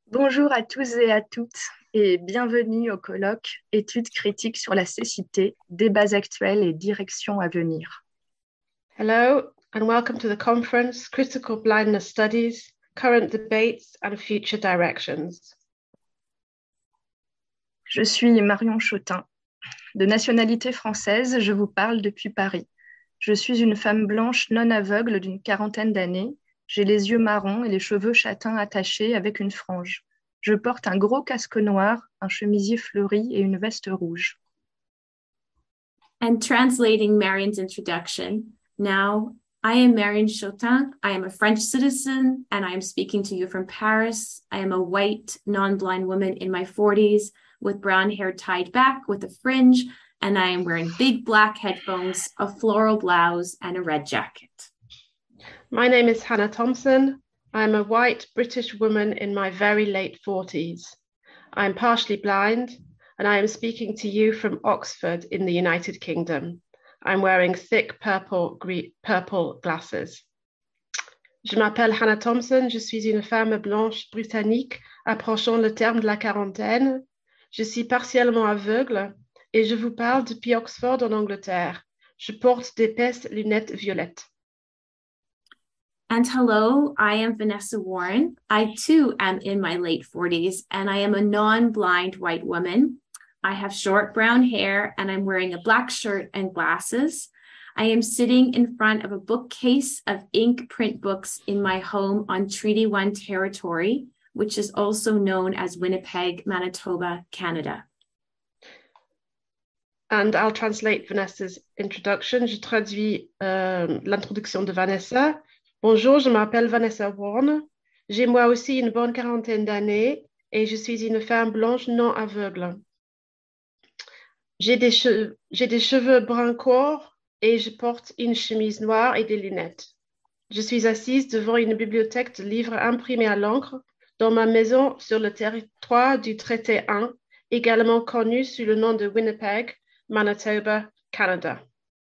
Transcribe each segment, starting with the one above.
Bonjour à tous et à toutes et bienvenue au colloque Études critiques sur la cécité, débats actuels et directions à venir. Hello, and welcome to the conference Critical Blindness Studies, Current Debates and Future Directions. Je suis Marion Chotin. De nationalité française, je vous parle depuis Paris. Je suis une femme blanche non aveugle d'une quarantaine d'années. J'ai les yeux marrons et les cheveux châtains attachés avec une frange. Je porte un gros casque noir, un chemisier fleuri et une veste rouge. And translating Marion's introduction, now I am Marion Chotin. I am a French citizen and I am speaking to you from Paris. I am a white, non-blind woman in my 40s with brown hair tied back with a fringe, and I am wearing big black headphones, a floral blouse, and a red jacket. My name is Hannah Thompson. I'm a white British woman in my very late 40s. I'm partially blind and I am speaking to you from Oxford in the United Kingdom. I'm wearing thick purple glasses. Je m'appelle Hannah Thompson, je suis une femme blanche britannique approchant le terme de la quarantaine. Je suis partiellement aveugle et je vous parle depuis Oxford en Angleterre. Je porte d'épaisses lunettes violettes. And hello, I am Vanessa Warren. I too am in my late 40s and I am a non-blind white woman. I have short brown hair and I'm wearing a black shirt and glasses. I am sitting in front of a bookcase of ink print books in my home on Treaty 1 territory, which is also known as Winnipeg, Manitoba, Canada. And I'll translate Vanessa's introduction. Je traduis l'introduction de Vanessa. Bonjour, je m'appelle Vanessa Warren. J'ai moi aussi une bonne quarantaine d'années et je suis une femme blanche non aveugle. J'ai des cheveux brun court et je porte une chemise noire et des lunettes. Je suis assise devant une bibliothèque de livres imprimés à l'encre dans ma maison sur le territoire du Traité 1, également connu sous le nom de Winnipeg, Manitoba, Canada.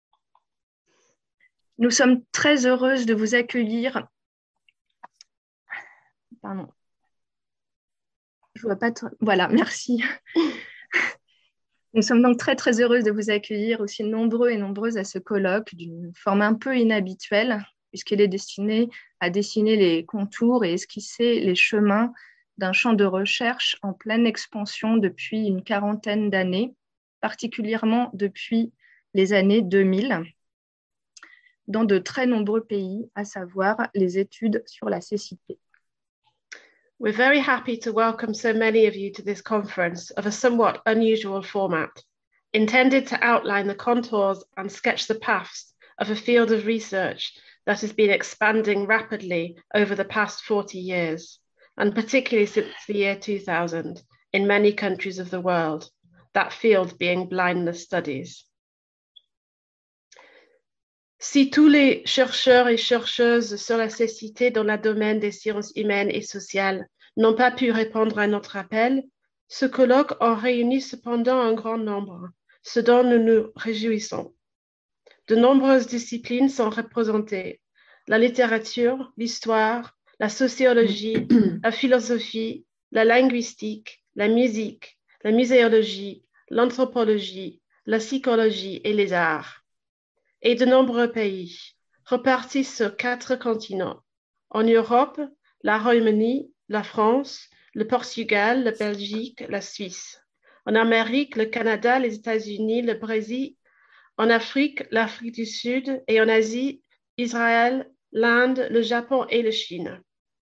Nous sommes très heureuses de vous accueillir. Pardon. Je vois pas trop. Voilà, merci. Nous sommes donc très, très heureuses de vous accueillir aussi nombreux et nombreuses à ce colloque d'une forme un peu inhabituelle, puisqu'il est destiné à dessiner les contours et esquisser les chemins d'un champ de recherche en pleine expansion depuis une quarantaine d'années, particulièrement depuis les années 2000, dans de très nombreux pays, à savoir les études sur la cécité. We're very happy to welcome so many of you to this conference of a somewhat unusual format, intended to outline the contours and sketch the paths of a field of research that has been expanding rapidly over the past 40 years, and particularly since the year 2000 in many countries of the world, that field being blindness studies. Si tous les chercheurs et chercheuses sur la cécité dans le domaine des sciences humaines et sociales n'ont pas pu répondre à notre appel, ce colloque en réunit cependant un grand nombre, ce dont nous nous réjouissons. De nombreuses disciplines sont représentées: la littérature, l'histoire, la sociologie, la philosophie, la linguistique, la musique, la muséologie, l'anthropologie, la psychologie et les arts. Et de nombreux pays, repartis sur 4 continents. En Europe, la Roumanie, la France, le Portugal, la Belgique, la Suisse. En Amérique, le Canada, les États-Unis, le Brésil. En Afrique, l'Afrique du Sud. Et en Asie, Israël, l'Inde, le Japon et la Chine.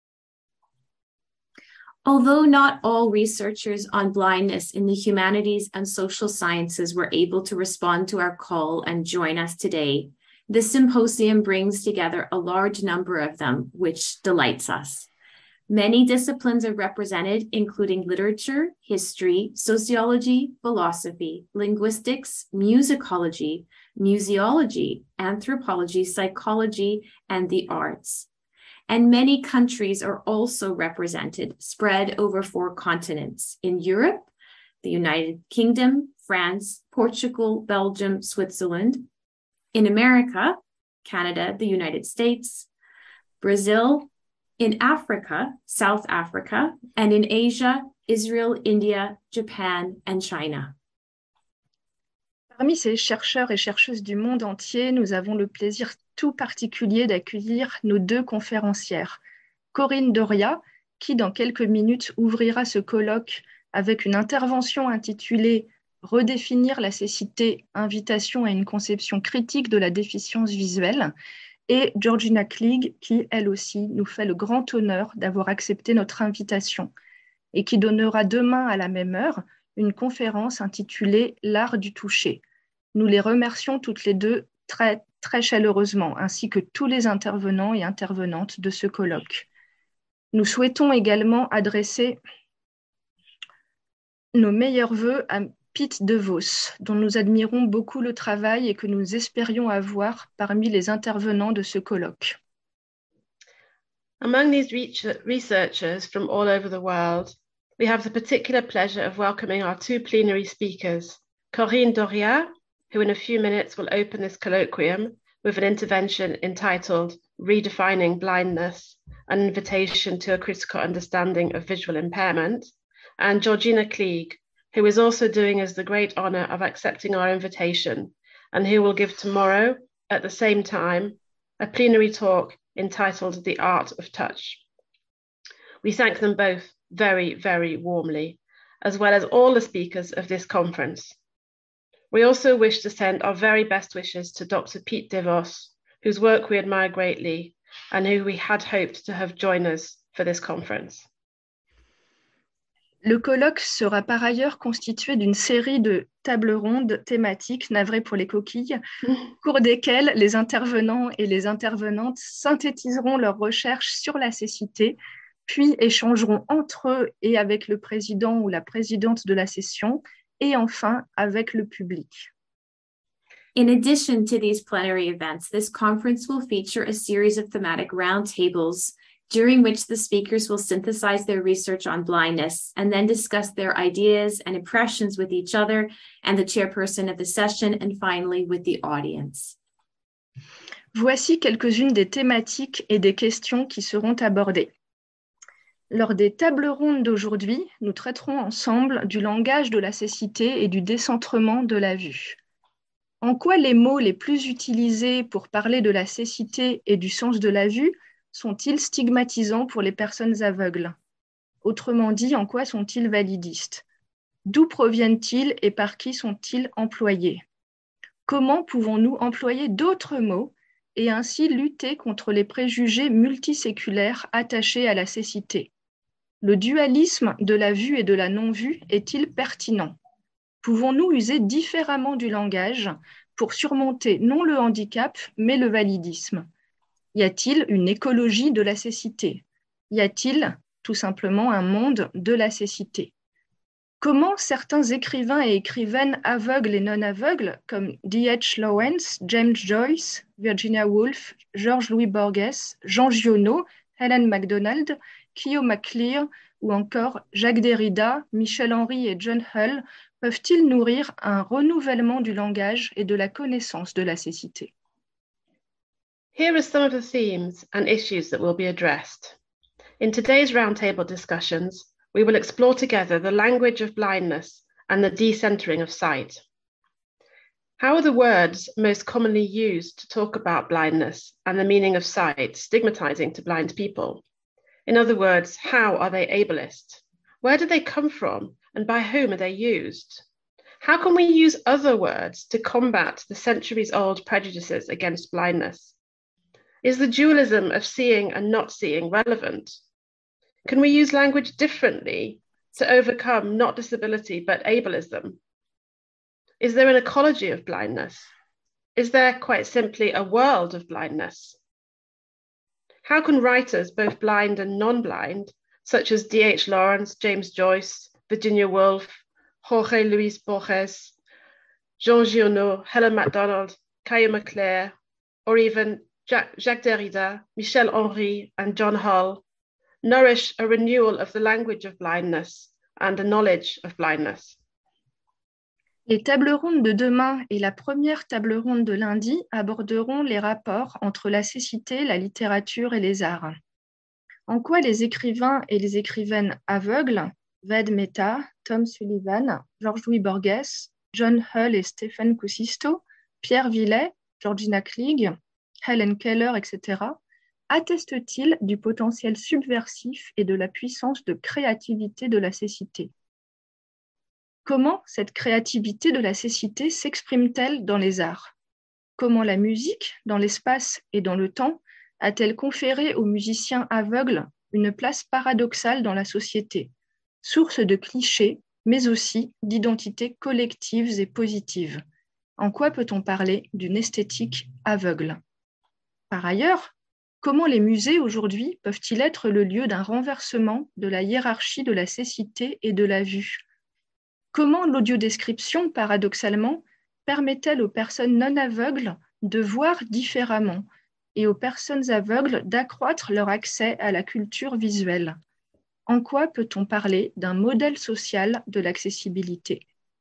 Although not all researchers on blindness in the humanities and social sciences were able to respond to our call and join us today, this symposium brings together a large number of them, which delights us. Many disciplines are represented, including literature, history, sociology, philosophy, linguistics, musicology, museology, anthropology, psychology, and the arts. And many countries are also represented, spread over 4 continents: in Europe, the United Kingdom, France, Portugal, Belgium, Switzerland; in America, Canada, the United States, Brazil, In Africa, South Africa, and in Asia, Israel, India, Japan, and China. Parmi ces chercheurs et chercheuses du monde entier, nous avons le plaisir tout particulier d'accueillir nos deux conférencières. Corinne Doria, qui dans quelques minutes ouvrira ce colloque avec une intervention intitulée « Redéfinir la cécité, invitation à une conception critique de la déficience visuelle », et Georgina Klieg, qui, elle aussi, nous fait le grand honneur d'avoir accepté notre invitation et qui donnera demain à la même heure une conférence intitulée « L'art du toucher ». Nous les remercions toutes les deux très, très chaleureusement, ainsi que tous les intervenants et intervenantes de ce colloque. Nous souhaitons également adresser nos meilleurs vœux à Piet de Vos, dont nous admirons beaucoup le travail et que nous espérions avoir parmi les intervenants de ce colloque. Among these researchers from all over the world, we have the particular pleasure of welcoming our two plenary speakers, Corinne Doria, who in a few minutes will open this colloquium with an intervention entitled Redefining Blindness, an Invitation to a Critical Understanding of Visual Impairment, and Georgina Klieg, who is also doing us the great honor of accepting our invitation and who will give tomorrow, at the same time, a plenary talk entitled The Art of Touch. We thank them both very, very warmly, as well as all the speakers of this conference. We also wish to send our very best wishes to Dr. Piet de Vos, whose work we admire greatly and who we had hoped to have joined us for this conference. Le colloque sera par ailleurs constitué d'une série de tables rondes thématiques, navrées pour les coquilles, au cours desquelles les intervenants et les intervenantes synthétiseront leurs recherches sur la cécité, puis échangeront entre eux et avec le président ou la présidente de la session, et enfin avec le public. In addition to these plenary events, this conference will feature a series of thematic roundtables during which the speakers will synthesize their research on blindness and then discuss their ideas and impressions with each other and the chairperson of the session, and finally with the audience. Voici quelques-unes des thématiques et des questions qui seront abordées. Lors des tables rondes d'aujourd'hui, nous traiterons ensemble du langage de la cécité et du décentrement de la vue. En quoi les mots les plus utilisés pour parler de la cécité et du sens de la vue sont-ils stigmatisants pour les personnes aveugles? Autrement dit, en quoi sont-ils validistes? D'où proviennent-ils et par qui sont-ils employés? Comment pouvons-nous employer d'autres mots et ainsi lutter contre les préjugés multiséculaires attachés à la cécité? Le dualisme de la vue et de la non-vue est-il pertinent? Pouvons-nous user différemment du langage pour surmonter non le handicap, mais le validisme? Y a-t-il une écologie de la cécité? Y a-t-il tout simplement un monde de la cécité? Comment certains écrivains et écrivaines aveugles et non aveugles, comme D.H. Lawrence, James Joyce, Virginia Woolf, Georges Louis Borges, Jean Giono, Helen MacDonald, Kyo McClure ou encore Jacques Derrida, Michel Henry et John Hull peuvent-ils nourrir un renouvellement du langage et de la connaissance de la cécité? Here are some of the themes and issues that will be addressed. In today's roundtable discussions, we will explore together the language of blindness and the decentering of sight. How are the words most commonly used to talk about blindness and the meaning of sight stigmatizing to blind people? In other words, how are they ableist? Where do they come from and by whom are they used? How can we use other words to combat the centuries-old prejudices against blindness? Is the dualism of seeing and not seeing relevant? Can we use language differently to overcome not disability but ableism? Is there an ecology of blindness? Is there quite simply a world of blindness? How can writers, both blind and non-blind, such as D.H. Lawrence, James Joyce, Virginia Woolf, Jorge Luis Borges, Jean Giono, Helen MacDonald, Caillou McClure, or even Jacques Derrida, Michel Henry, and John Hull, nourish a renewal of the language of blindness and a knowledge of blindness? Les tables rondes de demain et la première table ronde de lundi aborderont les rapports entre la cécité, la littérature et les arts. En quoi les écrivains et les écrivaines aveugles, Ved Mehta, Tom Sullivan, George-Louis Borges, John Hull et Stephen Kusisto, Pierre Villet, Georgina Klieg, Helen Keller, etc., attestent-ils du potentiel subversif et de la puissance de créativité de la cécité? Comment cette créativité de la cécité s'exprime-t-elle dans les arts? Comment la musique, dans l'espace et dans le temps, a-t-elle conféré aux musiciens aveugles une place paradoxale dans la société, source de clichés, mais aussi d'identités collectives et positives? En quoi peut-on parler d'une esthétique aveugle? Par ailleurs, comment les musées aujourd'hui peuvent-ils être le lieu d'un renversement de la hiérarchie de la cécité et de la vue? Comment l'audiodescription, paradoxalement, permet-elle aux personnes non aveugles de voir différemment et aux personnes aveugles d'accroître leur accès à la culture visuelle? En quoi peut-on parler d'un modèle social de l'accessibilité?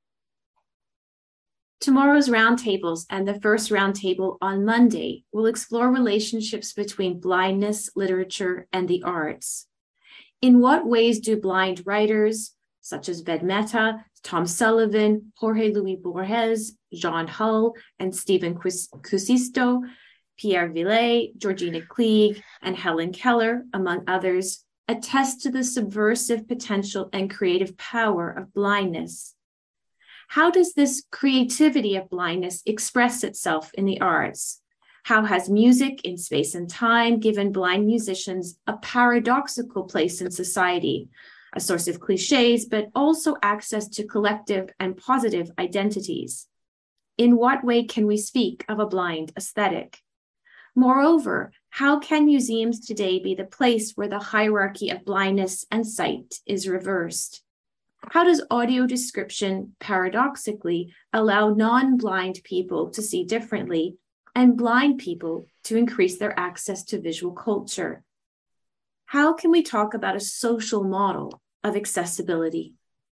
Tomorrow's roundtables and the first roundtable on Monday will explore relationships between blindness, literature, and the arts. In what ways do blind writers, such as Ved Mehta, Tom Sullivan, Jorge Luis Borges, John Hull, and Stephen Kusisto, Pierre Villet, Georgina Klieg, and Helen Keller, among others, attest to the subversive potential and creative power of blindness? How does this creativity of blindness express itself in the arts? How has music in space and time given blind musicians a paradoxical place in society, a source of cliches, but also access to collective and positive identities? In what way can we speak of a blind aesthetic? Moreover, how can museums today be the place where the hierarchy of blindness and sight is reversed? How does audio description paradoxically allow non-blind people to see differently and blind people to increase their access to visual culture? How can we talk about a social model of accessibility?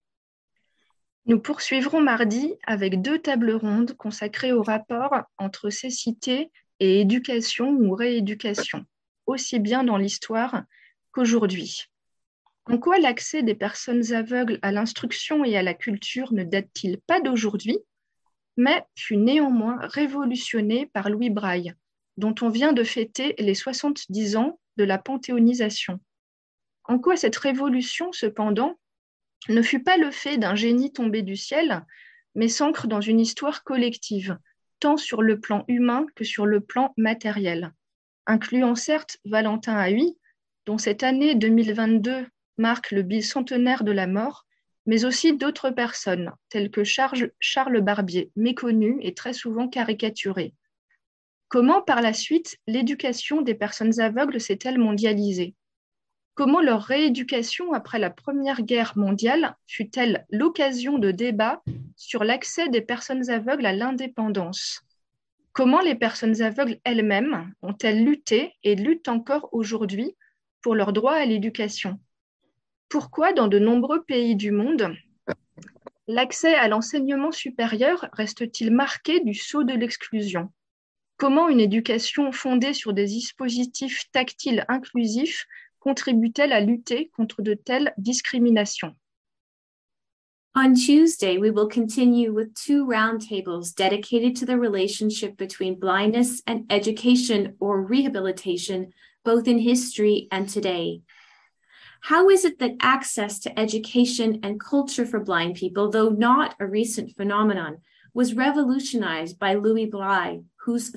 Nous poursuivrons mardi avec 2 tables rondes consacrées au rapport entre cécité et éducation ou rééducation, aussi bien dans l'histoire qu'aujourd'hui. En quoi l'accès des personnes aveugles à l'instruction et à la culture ne date-t-il pas d'aujourd'hui, mais fut néanmoins révolutionné par Louis Braille, dont on vient de fêter les 70 ans de la panthéonisation? En quoi cette révolution, cependant, ne fut pas le fait d'un génie tombé du ciel, mais s'ancre dans une histoire collective, tant sur le plan humain que sur le plan matériel, incluant certes Valentin Haüy, dont cette année 2022 marque le bicentenaire de la mort, mais aussi d'autres personnes, telles que Charles Barbier, méconnu et très souvent caricaturé. Comment, par la suite, l'éducation des personnes aveugles s'est-elle mondialisée? Comment leur rééducation après la Première Guerre mondiale fut-elle l'occasion de débats sur l'accès des personnes aveugles à l'indépendance? Comment les personnes aveugles elles-mêmes ont-elles lutté et luttent encore aujourd'hui pour leur droit à l'éducation? Pourquoi, dans de nombreux pays du monde, l'accès à l'enseignement supérieur reste-t-il marqué du sceau de l'exclusion? Comment une éducation fondée sur des dispositifs tactiles inclusifs contribue-t-elle à lutter contre de telles discriminations? On Tuesday, we will continue with 2 roundtables dedicated to the relationship between blindness and education or rehabilitation, both in history and today. How is it that access to education and culture for blind people, though not a recent phenomenon, was revolutionized by Louis Braille, whose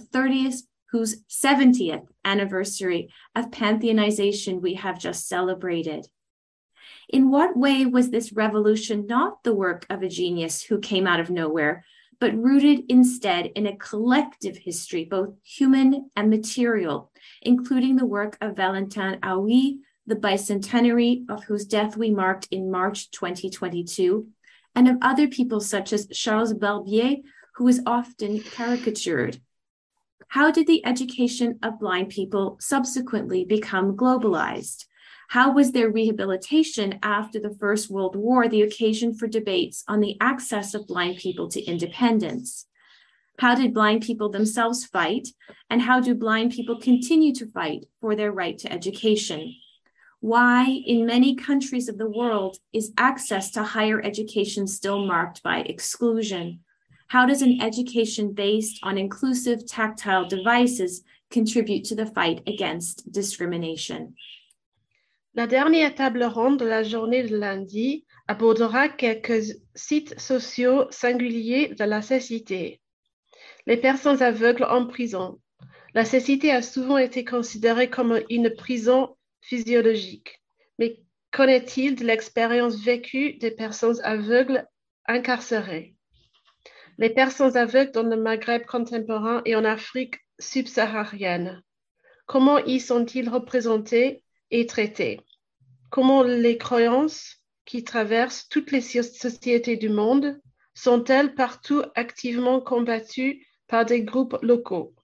70th anniversary of pantheonization we have just celebrated? In what way was this revolution not the work of a genius who came out of nowhere, but rooted instead in a collective history, both human and material, including the work of Valentin Haüy, the bicentenary of whose death we marked in March 2022, and of other people such as Charles Barbier, who is often caricatured? How did the education of blind people subsequently become globalized? How was their rehabilitation after the First World War the occasion for debates on the access of blind people to independence? How did blind people themselves fight, and how do blind people continue to fight for their right to education? Why, in many countries of the world, is access to higher education still marked by exclusion? How does an education based on inclusive tactile devices contribute to the fight against discrimination? La dernière table ronde de la journée de lundi abordera quelques sites sociaux singuliers de la cécité. Les personnes aveugles en prison. La cécité a souvent été considérée comme une prison physiologique. Mais qu'en est-il de l'expérience vécue des personnes aveugles incarcérées? Les personnes aveugles dans le Maghreb contemporain et en Afrique subsaharienne. Comment y sont-ils représentés et traités? Comment les croyances qui traversent toutes les sociétés du monde sont-elles partout activement combattues par des groupes locaux?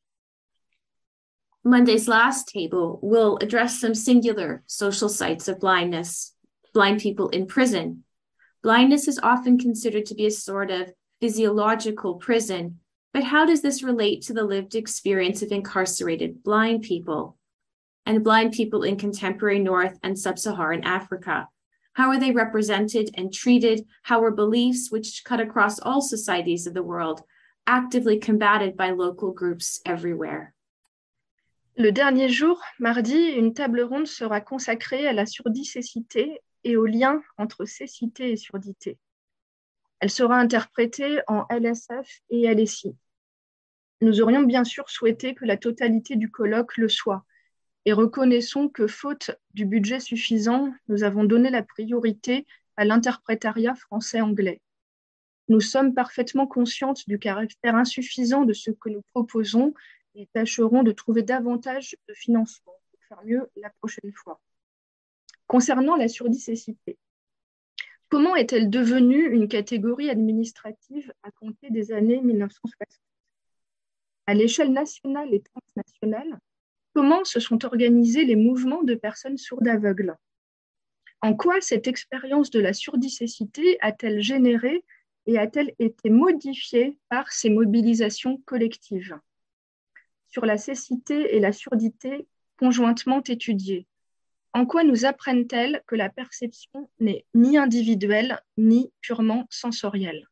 Monday's last table will address some singular social sites of blindness, blind people in prison. Blindness is often considered to be a sort of physiological prison, but how does this relate to the lived experience of incarcerated blind people and blind people in contemporary North and Sub-Saharan Africa? How are they represented and treated? How are beliefs, which cut across all societies of the world, actively combated by local groups everywhere? Le dernier jour, mardi, une table ronde sera consacrée à la surdicécité et au lien entre cécité et surdité. Elle sera interprétée en LSF et LSI. Nous aurions bien sûr souhaité que la totalité du colloque le soit, et reconnaissons que, faute du budget suffisant, nous avons donné la priorité à l'interprétariat français-anglais. Nous sommes parfaitement conscientes du caractère insuffisant de ce que nous proposons et tâcherons de trouver davantage de financement pour faire mieux la prochaine fois. Concernant la surdicécité, comment est-elle devenue une catégorie administrative à compter des années 1960? À l'échelle nationale et transnationale, comment se sont organisés les mouvements de personnes sourdes aveugles? En quoi cette expérience de la surdicécité a-t-elle généré et a-t-elle été modifiée par ces mobilisations collectives? Sur la cécité et la surdité conjointement étudiées, en quoi nous apprennent-elles que la perception n'est ni individuelle ni purement sensorielle?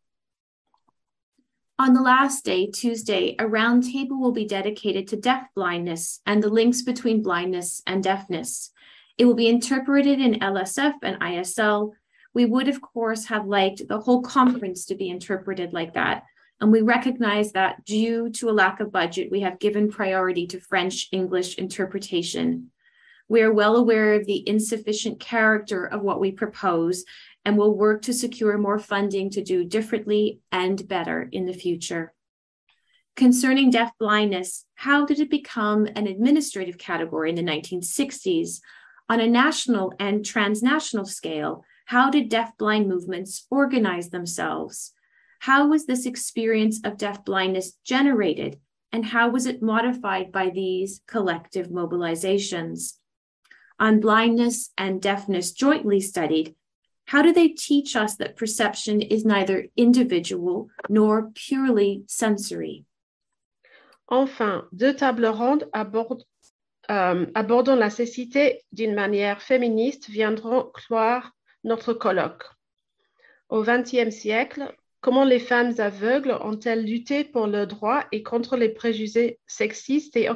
On the last day, Tuesday, a roundtable will be dedicated to deaf-blindness and the links between blindness and deafness. It will be interpreted in LSF and ISL. We would, of course, have liked the whole conference to be interpreted like that. And we recognize that due to a lack of budget, we have given priority to French-English interpretation. We are well aware of the insufficient character of what we propose and will work to secure more funding to do differently and better in the future. Concerning deaf-blindness, how did it become an administrative category in the 1960s? On a national and transnational scale, how did deaf-blind movements organize themselves? How was this experience of deaf-blindness generated, and how was it modified by these collective mobilizations? On blindness and deafness jointly studied, how do they teach us that perception is neither individual nor purely sensory? Enfin, deux tables rondes abordant la cécité d'une manière féministe viendront clore notre colloque. Au XXe siècle, comment les femmes aveugles ont-elles lutté pour leurs droits et contre les préjugés sexistes et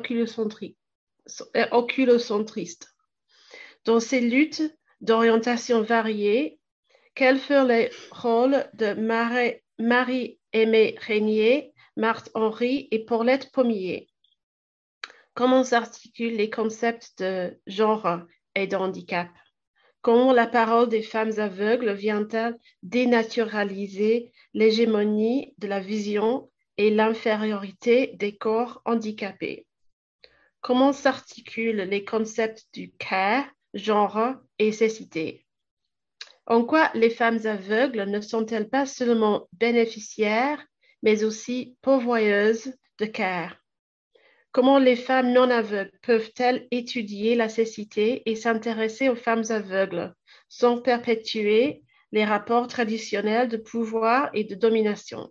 oculocentristes? Dans ces luttes d'orientation variée, quels furent les rôles de Marie-Aimée Régnier, Marthe Henry et Paulette Pommier? Comment s'articulent les concepts de genre et de handicap? Comment la parole des femmes aveugles vient-elle dénaturaliser l'hégémonie de la vision et l'infériorité des corps handicapés? Comment s'articulent les concepts du care, genre et cécité? En quoi les femmes aveugles ne sont-elles pas seulement bénéficiaires, mais aussi pourvoyeuses de care? Comment les femmes non aveugles peuvent-elles étudier la cécité et s'intéresser aux femmes aveugles sans perpétuer les rapports traditionnels de pouvoir et de domination?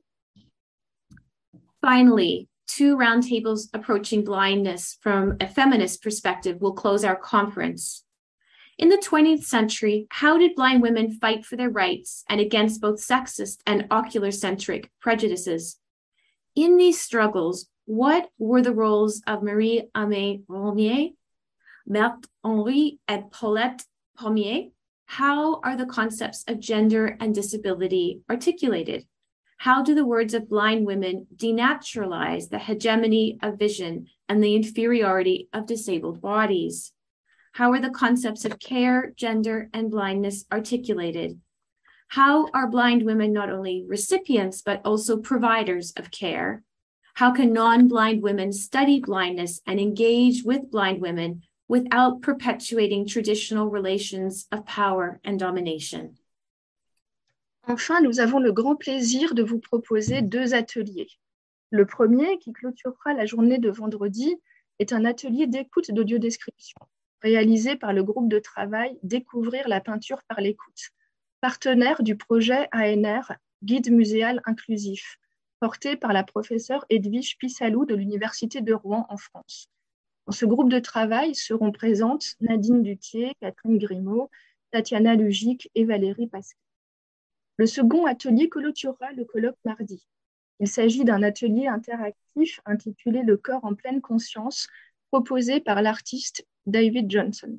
Finally, two roundtables approaching blindness from a feminist perspective will close our conference. In the 20th century, how did blind women fight for their rights and against both sexist and ocular-centric prejudices? In these struggles, what were the roles of Marie-Aimée Roumier, Marthe Henry, and Paulette Pommier? How are the concepts of gender and disability articulated? How do the words of blind women denaturalize the hegemony of vision and the inferiority of disabled bodies? How are the concepts of care, gender, and blindness articulated? How are blind women not only recipients, but also providers of care? How can non-blind women study blindness and engage with blind women without perpetuating traditional relations of power and domination? Enfin, nous avons le grand plaisir de vous proposer 2 ateliers. Le premier, qui clôturera la journée de vendredi, est un atelier d'écoute d'audiodescription, réalisé par le groupe de travail Découvrir la peinture par l'écoute, partenaire du projet ANR, Guide muséal inclusif, porté par la professeure Edwige Pissalou de l'Université de Rouen en France. Dans ce groupe de travail seront présentes Nadine Dutier, Catherine Grimaud, Tatiana Lugic et Valérie Pascal. Le second atelier clôturera le colloque mardi. Il s'agit d'un atelier interactif intitulé Le corps en pleine conscience, proposé par l'artiste David Johnson.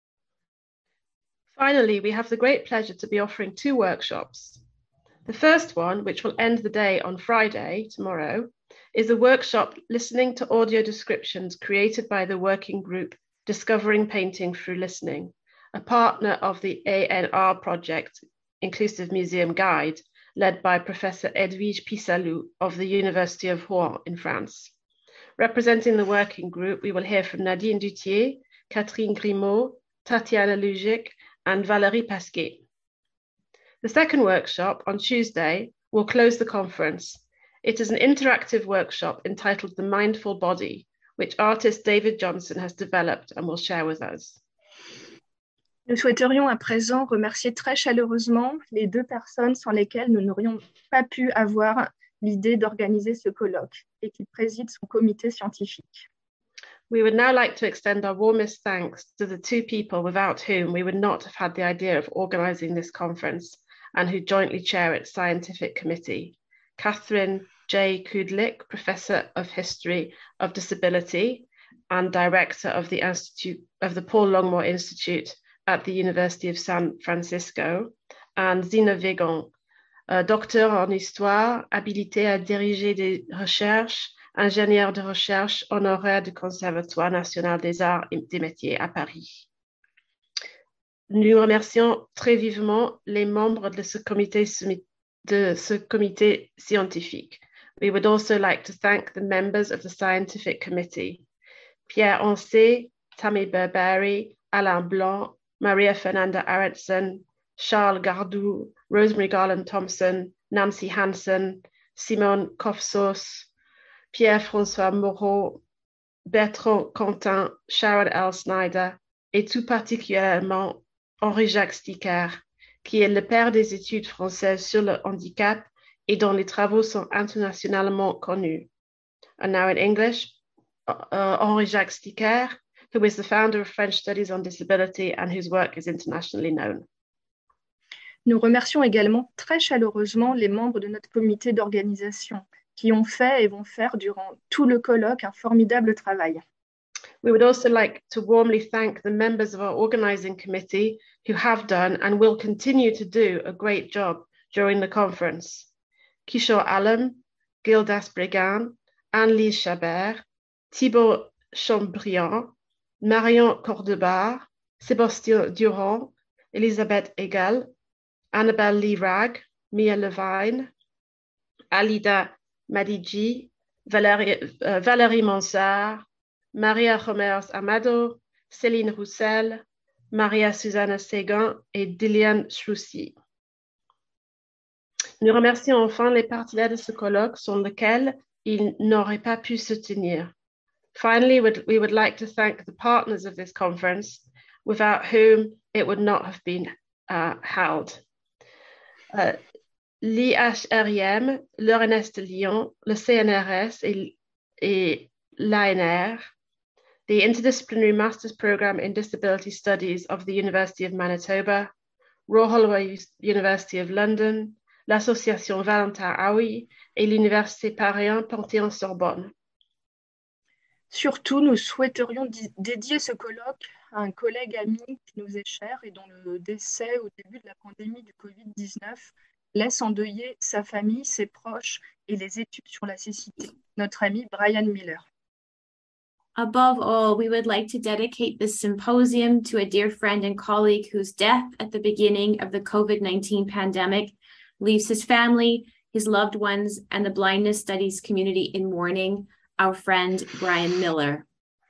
Finally, we have the great pleasure to be offering 2 workshops. The first one, which will end the day on Friday, tomorrow, is a workshop listening to audio descriptions created by the working group Discovering Painting Through Listening, a partner of the ANR project, Inclusive Museum Guide, led by Professor Edwige Pissalou of the University of Rouen in France. Representing the working group, we will hear from Nadine Dutier, Catherine Grimaud, Tatiana Lugic, and Valérie Pasquet. The second workshop on Tuesday will close the conference. It is an interactive workshop entitled The Mindful Body, which artist David Johnson has developed and will share with us. Nous souhaiterions à présent remercier très chaleureusement les 2 personnes sans lesquelles nous n'aurions pas pu avoir l'idée d'organiser ce colloque et qui président son comité scientifique. We would now like to extend our warmest thanks to the 2 people without whom we would not have had the idea of organising this conference and who jointly chair its scientific committee. Catherine J. Kudlik, Professor of History of Disability and Director of the Paul Longmore Institute at the University of San Francisco, and Zina Végan, docteur en histoire, habilité à diriger des recherches, ingénieur de recherche honoraire du Conservatoire national des arts et des métiers à Paris. Nous remercions très vivement les membres de ce comité scientifique. We would also like to thank the members of the scientific committee: Pierre Ancet, Tammy Berberi, Alain Blanc, Maria Fernanda Aretson, Charles Gardou, Rosemary Garland Thompson, Nancy Hansen, Simone Kofsos, Pierre-François Moreau, Bertrand Quentin, Sharon L. Snyder, et tout particulièrement Henri-Jacques Sticker, qui est le père des études françaises sur le handicap et dont les travaux sont internationalement connus. And now in English, Henri-Jacques Sticker, who is the founder of French Studies on Disability and whose work is internationally known. Nous remercions également très chaleureusement les membres de notre comité d'organisation qui ont fait et vont faire durant tout le colloque un formidable travail. We would also like to warmly thank the members of our organizing committee who have done and will continue to do a great job during the conference. Kishore Alam, Gildas Bregan, Anne-Lise Chabert, Thibaut Chambriand, Marion Cordebar, Sébastien Durand, Elisabeth Egal, Annabelle Lee Ragg, Mia Levine, Alida Madiji, Valérie Mansart, Maria Romers Amado, Céline Roussel, Maria Susanna Séguin et Dilian Chroussy. Nous remercions enfin les partenaires de ce colloque sans lesquels il n'aurait pas pu se tenir. Finally, we would like to thank the partners of this conference, without whom it would not have been held. L'IHRIM, l'EURNEST de Lyon, le CNRS et l'ANR, the Interdisciplinary Master's Program in Disability Studies of the University of Manitoba, Royal Holloway University of London, l'Association Valentin Haüy et l'Université Paris Panthéon-Sorbonne. Surtout, nous souhaiterions dédier ce colloque à un collègue ami qui nous est cher et dont le décès au début de la pandémie du Covid-19 laisse endeuiller sa famille, ses proches et les études sur la cécité, notre ami Brian Miller. Above all, we would like to dedicate this symposium to a dear friend and colleague whose death at the beginning of the COVID-19 pandemic leaves his family, his loved ones, and the blindness studies community in mourning, our friend Brian Miller.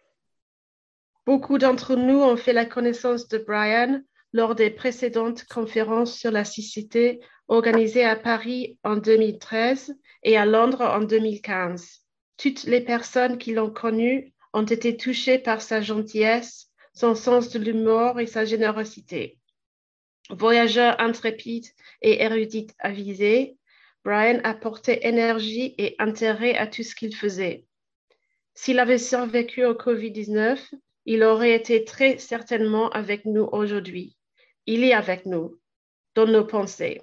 Beaucoup d'entre nous ont fait la connaissance de Brian lors des précédentes conférences sur la cécité organisées à Paris en 2013 et à Londres en 2015. Toutes les personnes qui l'ont connu ont été touchées par sa gentillesse, son sens de l'humour et sa générosité. Voyageur intrépide et érudite avisé, Brian apportait énergie et intérêt à tout ce qu'il faisait. S'il avait survécu au COVID-19, il aurait été très certainement avec nous aujourd'hui. Il est avec nous, dans nos pensées.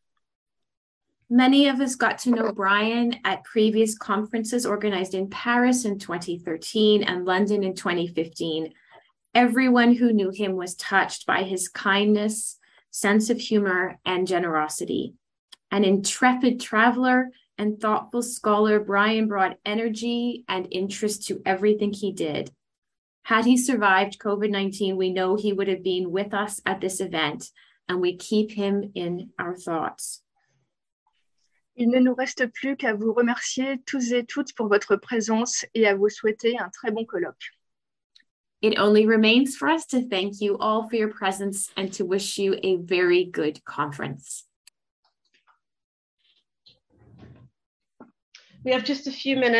Many of us got to know Brian at previous conferences organized in Paris in 2013 and London in 2015. Everyone who knew him was touched by his kindness, sense of humor, and generosity. An intrepid traveler and thoughtful scholar, Brian brought energy and interest to everything he did. Had he survived COVID-19, we know he would have been with us at this event, and we keep him in our thoughts. Il ne nous reste plus qu'à vous remercier tous et toutes pour votre présence et à vous souhaiter un très bon colloque. It only remains for us to thank you all for your presence and to wish you a very good conference. We have just a few minutes.